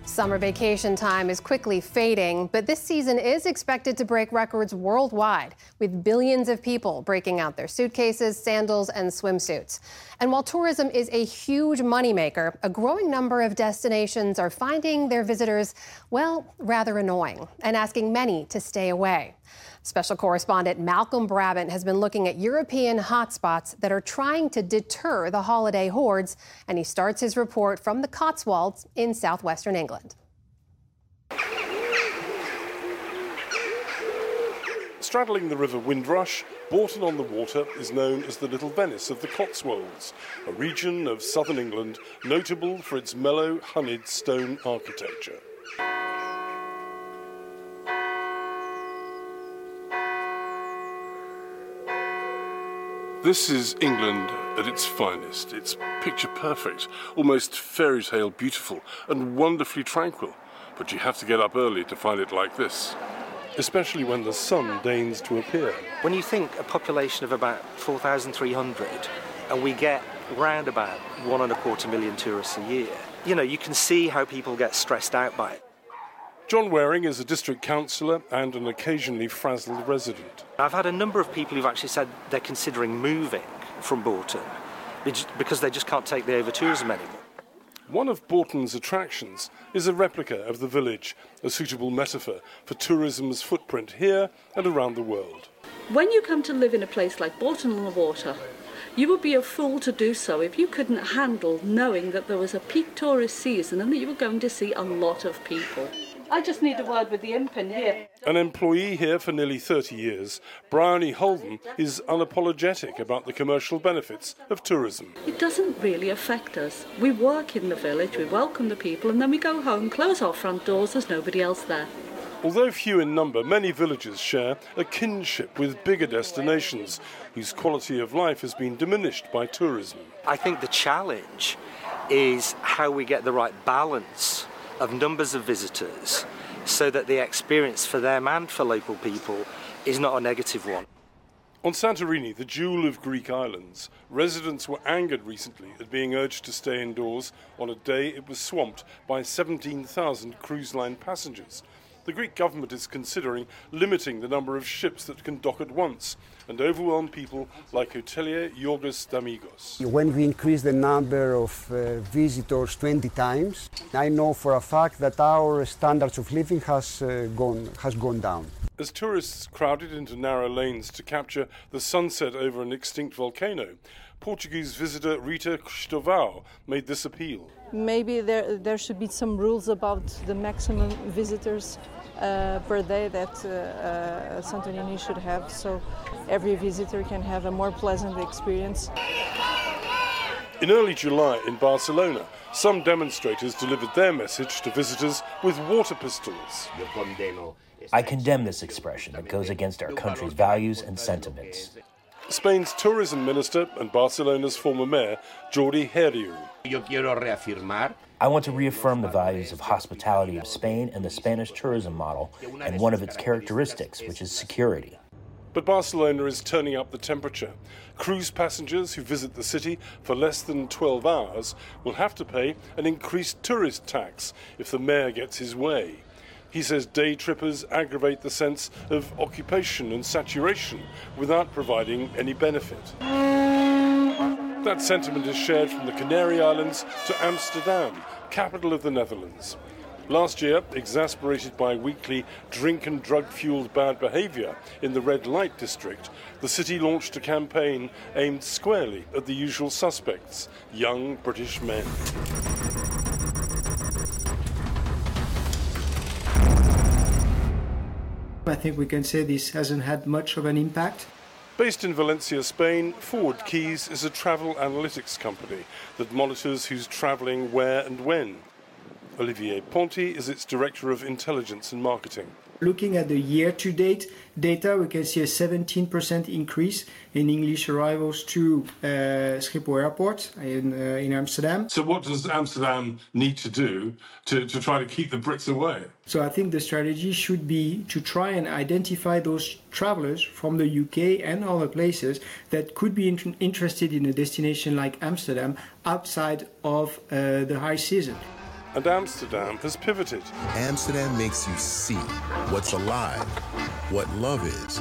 Summer vacation time is quickly fading, but this season is expected to break records worldwide, with billions of people breaking out their suitcases, sandals, and swimsuits. And while tourism is a huge moneymaker, a growing number of destinations are finding their visitors, well, rather annoying, and asking many to stay away. Special correspondent Malcolm Brabant has been looking at European hotspots that are trying to deter the holiday hordes, and he starts his report from the Cotswolds in southwestern England. Straddling the River Windrush, Bourton-on-the-Water is known as the Little Venice of the Cotswolds, a region of southern England notable for its mellow, honeyed stone architecture. This is England at its finest. It's picture perfect, almost fairy tale beautiful and wonderfully tranquil. But you have to get up early to find it like this, especially when the sun deigns to appear. When you think a population of about 4,300 and we get round about 1.25 million tourists a year, you can see how people get stressed out by it. John Waring is a district councillor and an occasionally frazzled resident. I've had a number of people who've actually said they're considering moving from Bourton because they just can't take the over-tourism anymore. One of Bourton's attractions is a replica of the village, a suitable metaphor for tourism's footprint here and around the world. When you come to live in a place like Bourton-on-the-Water, you would be a fool to do so if you couldn't handle knowing that there was a peak tourist season and that you were going to see a lot of people. I just need a word with the imp in here. An employee here for nearly 30 years, Bryony Holden is unapologetic about the commercial benefits of tourism. It doesn't really affect us. We work in the village, we welcome the people, and then we go home, close our front doors, there's nobody else there. Although few in number, many villages share a kinship with bigger destinations whose quality of life has been diminished by tourism. I think the challenge is how we get the right balance of numbers of visitors so that the experience for them and for local people is not a negative one. On Santorini, the jewel of Greek islands, residents were angered recently at being urged to stay indoors on a day it was swamped by 17,000 cruise line passengers. The Greek government is considering limiting the number of ships that can dock at once and overwhelm people like hotelier Yorgos Damigos. When we increase the number of visitors 20 times, I know for a fact that our standards of living has gone down. As tourists crowded into narrow lanes to capture the sunset over an extinct volcano, Portuguese visitor Rita Cristovão made this appeal. Maybe there should be some rules about the maximum visitors per day that Santorini should have, so every visitor can have a more pleasant experience. In early July in Barcelona, some demonstrators delivered their message to visitors with water pistols. I condemn this expression that goes against our country's values and sentiments. Spain's tourism minister and Barcelona's former mayor, Jordi Hereu. I want to reaffirm the values of hospitality of Spain and the Spanish tourism model, and one of its characteristics, which is security. But Barcelona is turning up the temperature. Cruise passengers who visit the city for less than 12 hours will have to pay an increased tourist tax if the mayor gets his way. He says day trippers aggravate the sense of occupation and saturation without providing any benefit. That sentiment is shared from the Canary Islands to Amsterdam, capital of the Netherlands. Last year, exasperated by weekly drink and drug-fueled bad behaviour in the red light district, the city launched a campaign aimed squarely at the usual suspects, young British men. I think we can say this hasn't had much of an impact. Based in Valencia, Spain, Forward Keys is a travel analytics company that monitors who's travelling where and when. Olivier Ponti is its Director of Intelligence and Marketing. Looking at the year-to-date data, we can see a 17% increase in English arrivals to Schiphol Airport in Amsterdam. So what does Amsterdam need to do to try to keep the Brits away? So I think the strategy should be to try and identify those travelers from the UK and other places that could be interested in a destination like Amsterdam outside of the high season. And Amsterdam has pivoted. Amsterdam makes you see what's alive, what love is,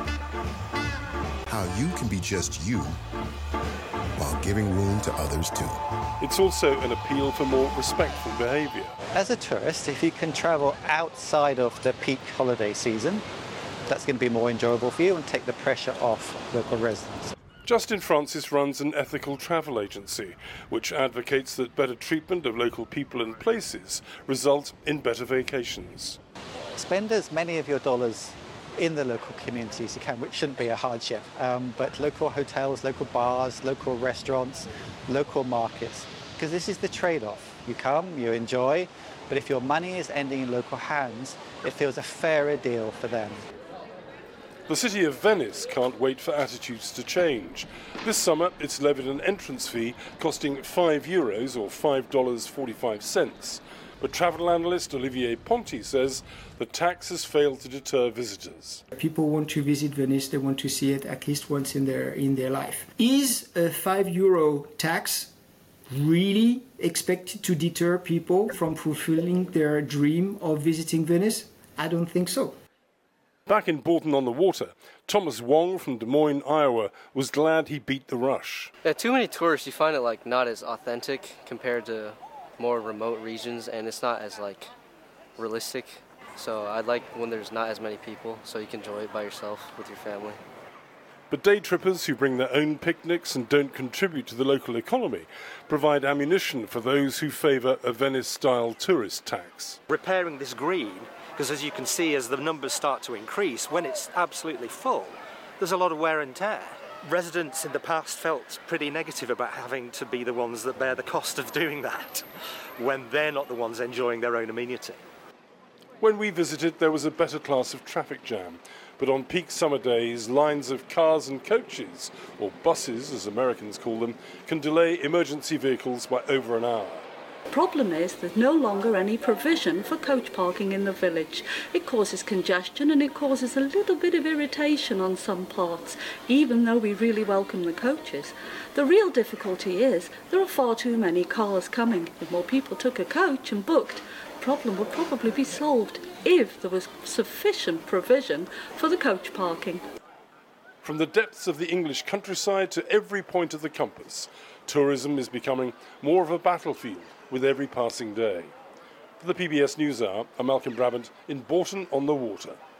how you can be just you while giving room to others too. It's also an appeal for more respectful behaviour. As a tourist, if you can travel outside of the peak holiday season, that's going to be more enjoyable for you and take the pressure off local residents. Justin Francis runs an ethical travel agency, which advocates that better treatment of local people and places result in better vacations. Spend as many of your dollars in the local community as you can, which shouldn't be a hardship. But local hotels, local bars, local restaurants, local markets, because this is the trade-off. You come, you enjoy, but if your money is ending in local hands, it feels a fairer deal for them. The city of Venice can't wait for attitudes to change. This summer, it's levied an entrance fee costing €5 or $5.45. But travel analyst Olivier Ponti says the tax has failed to deter visitors. People want to visit Venice, they want to see it at least once in their life. Is a €5 tax really expected to deter people from fulfilling their dream of visiting Venice? I don't think so. Back in Bolton-on-the-Water, Thomas Wong from Des Moines, Iowa, was glad he beat the rush. Yeah, too many tourists, you find it not as authentic compared to more remote regions, and it's not as realistic. So I like when there's not as many people, so you can enjoy it by yourself with your family. But day trippers who bring their own picnics and don't contribute to the local economy provide ammunition for those who favour a Venice-style tourist tax. Repairing this green, because as you can see, as the numbers start to increase, when it's absolutely full, there's a lot of wear and tear. Residents in the past felt pretty negative about having to be the ones that bear the cost of doing that, when they're not the ones enjoying their own amenity. When we visited, there was a better class of traffic jam, but on peak summer days, lines of cars and coaches, or buses as Americans call them, can delay emergency vehicles by over an hour. The problem is there's no longer any provision for coach parking in the village. It causes congestion and it causes a little bit of irritation on some parts, even though we really welcome the coaches. The real difficulty is there are far too many cars coming. If more people took a coach and booked, the problem would probably be solved if there was sufficient provision for the coach parking. From the depths of the English countryside to every point of the compass, tourism is becoming more of a battlefield with every passing day. For the PBS NewsHour, I'm Malcolm Brabant in Bolton-on-the-Water.